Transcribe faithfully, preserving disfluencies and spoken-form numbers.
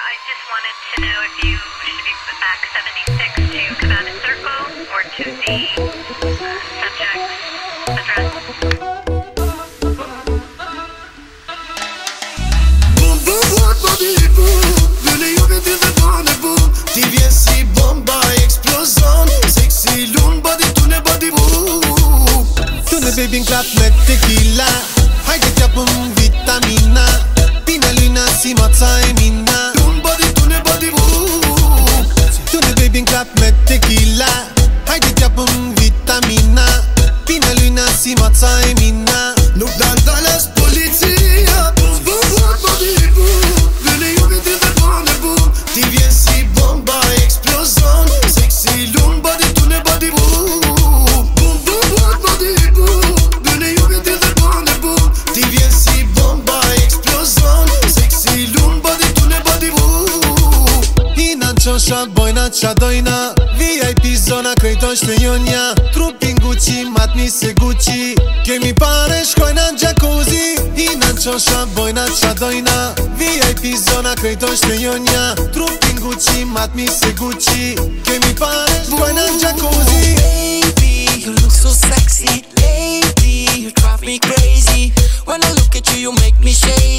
I just wanted to know if you should be put back seventy-six to Cabana Circle or to the uh, subject's address. Boom, boom, hot body, boom. Böyle yok edildi bana bu. T V S bomba, explosion. Sexy loon body, tune body, boom. Tune baby clap met tequila. Haideți apăm vitamina. Bine luna si mața e mina. Loon body, tune body, boom. Tune baby clap met tequila. Haideți apăm vitamina. Bine luna si mața e mina. Nu dan dalas poliția. Boom, boom, hot body, boom. Böyle yok edildi bana bu. T V S bomba, explosion. Sexy loon body, tune body, boom. Boom, boom, hot body, boom. Böyle yok edildi bana bu. T V S bomba, explosion. Sexy loon body, tune body, boom. Inaczej bojna czadojna. V I P zona krejtoś lejonia. Trupin Gucci, mat mi se Gucci. Che mi pare szkojna jacuzzi. Inaczej bojna czadojna. V I P zona krejtoś lejonia. Trupin Gucci, mat mi se Gucci. Che mi pare szkojna jacuzzi. Baby, you look so sexy. Lately, you drive me crazy. When I look at you, you make me shake.